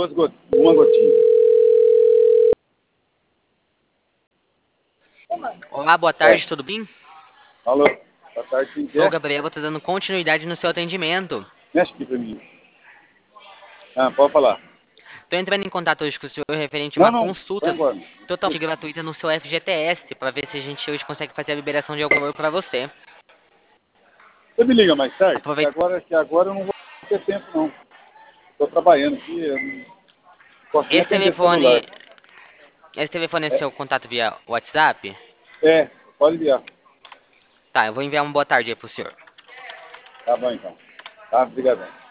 uma gotinha. Olá, boa tarde, tudo bem? Alô, boa tarde, quem Sou o quer? Gabriel, tô dando continuidade no seu atendimento. Mexe aqui pra mim. Pode falar. Tô entrando em contato hoje com o senhor referente a uma Não, vai consulta embora. totalmente gratuita no seu FGTS, para ver se a gente hoje consegue fazer a liberação de algum valor para você. Você me liga mais tarde? Aproveita. Que agora eu não vou ter tempo, não. Estou trabalhando aqui, eu não posso nem Esse atender celular. telefone, esse telefone é seu contato via WhatsApp? Pode ligar. Tá, eu vou enviar uma boa tarde aí pro senhor. Tá bom, então. Tá, obrigadão.